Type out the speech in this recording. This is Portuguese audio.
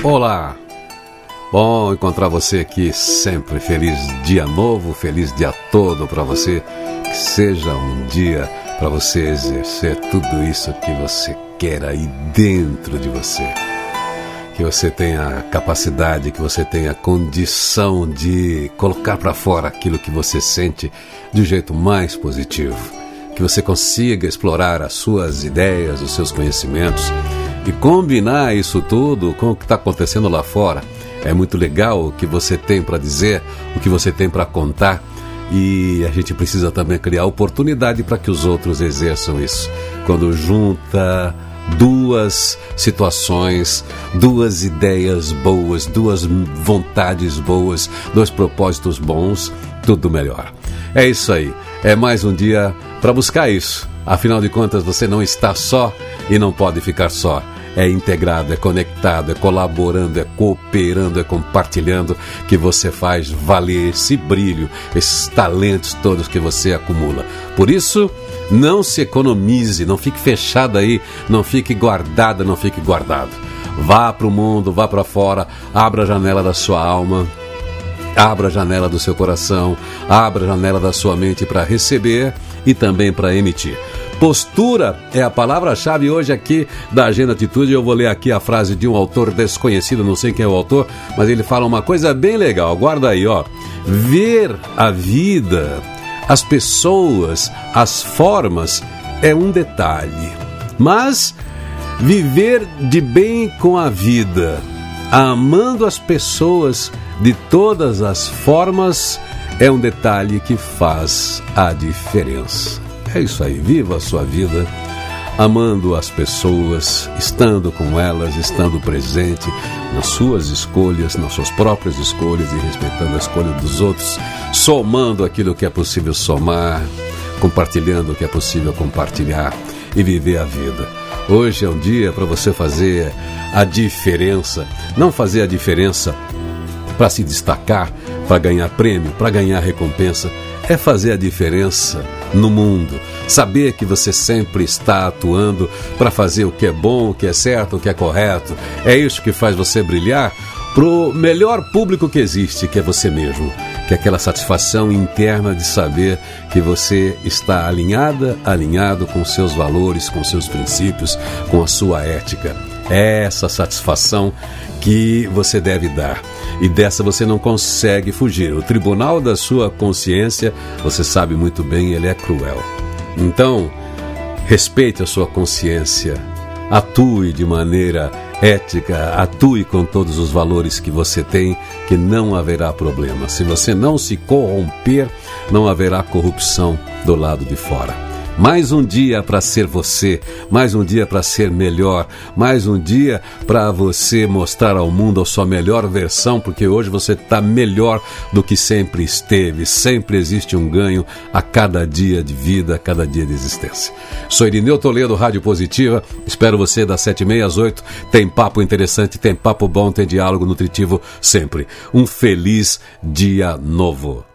Olá, bom encontrar você aqui sempre. Feliz dia novo, feliz dia todo para você. Que seja um dia para você exercer tudo isso que você quer aí dentro de você. Que você tenha capacidade, que você tenha condição de colocar para fora aquilo que você sente de um jeito mais positivo. Que você consiga explorar as suas ideias, os seus conhecimentos e combinar isso tudo com o que está acontecendo lá fora. É muito legal o que você tem para dizer, o que você tem para contar, e a gente precisa também criar oportunidade para que os outros exerçam isso. Quando junta duas situações, duas ideias boas, duas vontades boas, dois propósitos bons, tudo melhora. É isso aí, é mais um dia para buscar isso. Afinal de contas, você não está só e não pode ficar só. É integrado, é conectado, é colaborando, é cooperando, é compartilhando que você faz valer esse brilho, esses talentos todos que você acumula. Por isso, não se economize, não fique fechado aí, não fique guardada, não fique guardado. Vá para o mundo, vá para fora, abra a janela da sua alma, abra a janela do seu coração, abra a janela da sua mente para receber e também para emitir. Postura é a palavra-chave hoje aqui da Agenda Atitude. Eu vou ler aqui a frase de um autor desconhecido, não sei quem é o autor, mas ele fala uma coisa bem legal. Guarda aí, ó. Ver a vida, as pessoas, as formas é um detalhe, mas viver de bem com a vida, amando as pessoas de todas as formas, é um detalhe que faz a diferença. É isso aí, viva a sua vida amando as pessoas, estando com elas, estando presente nas suas escolhas, nas suas próprias escolhas e respeitando a escolha dos outros, somando aquilo que é possível somar, compartilhando o que é possível compartilhar e viver a vida. Hoje é um dia para você fazer a diferença, não fazer a diferença para se destacar, para ganhar prêmio, para ganhar recompensa, é fazer a diferença no mundo, saber que você sempre está atuando para fazer o que é bom, o que é certo, o que é correto. É isso que faz você brilhar pro melhor público que existe, que é você mesmo, que é aquela satisfação interna de saber que você está alinhado com seus valores, com seus princípios, com a sua ética. É essa satisfação que você deve dar. E dessa você não consegue fugir. O tribunal da sua consciência, você sabe muito bem, ele é cruel. Então, respeite a sua consciência, atue de maneira ética, atue com todos os valores que você tem, que não haverá problema. Se você não se corromper, não haverá corrupção do lado de fora. Mais um dia para ser você, mais um dia para ser melhor, mais um dia para você mostrar ao mundo a sua melhor versão, porque hoje você está melhor do que sempre esteve. Sempre existe um ganho a cada dia de vida, a cada dia de existência. Sou Irineu Toledo, Rádio Positiva, espero você das 7h30 às 8h. Tem papo interessante, tem papo bom, tem diálogo nutritivo sempre. Um feliz dia novo.